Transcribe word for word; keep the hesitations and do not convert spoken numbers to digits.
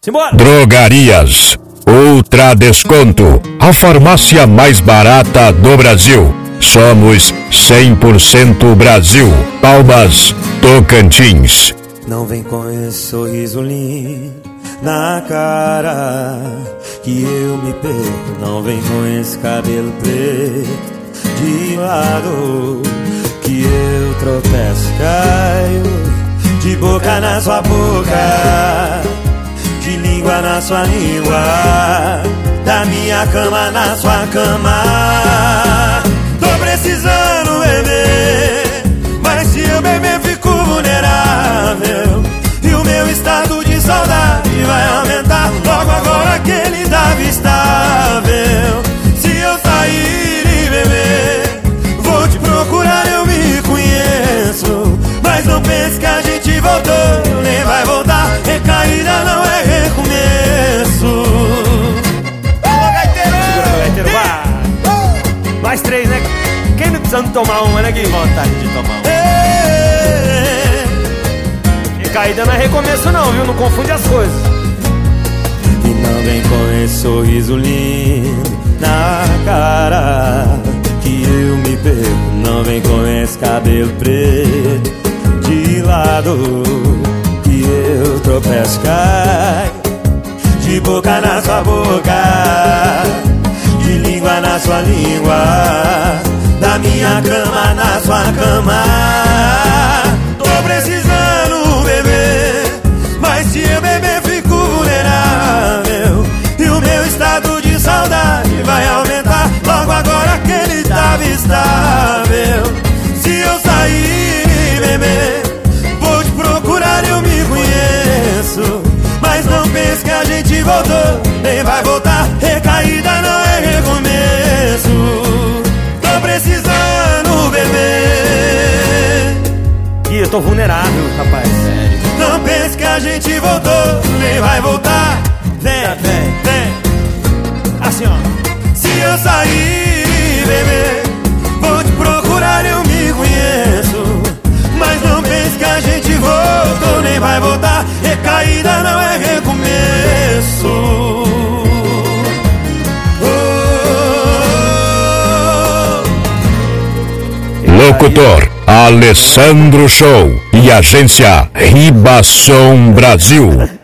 Simbora. Drogarias Ultra Desconto, a farmácia mais barata do Brasil. Somos cem por cento Brasil. Palmas, Tocantins. Não vem com esse sorriso lindo na cara que eu me perco. Não vem com esse cabelo preto de lado que eu tropeço, caio de boca na sua boca, de língua na sua língua, da minha cama na sua cama. Tô precisando beber, mas se eu beber fico vulnerável, e o meu estado de saudade vai aumentar. Logo agora que ele estava estável. Se eu sair e beber, vou te procurar, eu me conheço. Mas não pense que a gente voltou, nem vai voltar. Recaída não é recomeço. Alô, gaiteiro! Segura, meu gaiteiro, vai! Mais três, né? Quem não precisando tomar uma, né? Que vontade de tomar uma. Recaída não é recomeço não, viu? Não confunde as coisas. E não vem com esse sorriso lindo na cara que eu me perco. Não vem com esse cabelo preto de lado que eu tropeço, caio de boca na sua boca, de língua na sua língua, da minha cama na sua cama. Tô precisando beber, mas se eu beber fico vulnerável, e o meu estado de saudade vai aumentar. Logo agora que ele estava estável. Se eu sair e beber, vou te procurar, eu me conheço. Mas não pense que a gente voltou, nem vai voltar. Recaída não é recomeço. Tô precisando beber. Ih, eu tô vulnerável, rapaz. Sério. Não pense que a gente voltou, nem vai voltar. Vem, vem, vem. Assim, ó. Se eu sair e beber, vou te procurar, eu me conheço. Mas não pense que a gente voltou, nem vai voltar. Recaída não é recomeço. Locutor Alessandro Show e agência Ribação Brasil.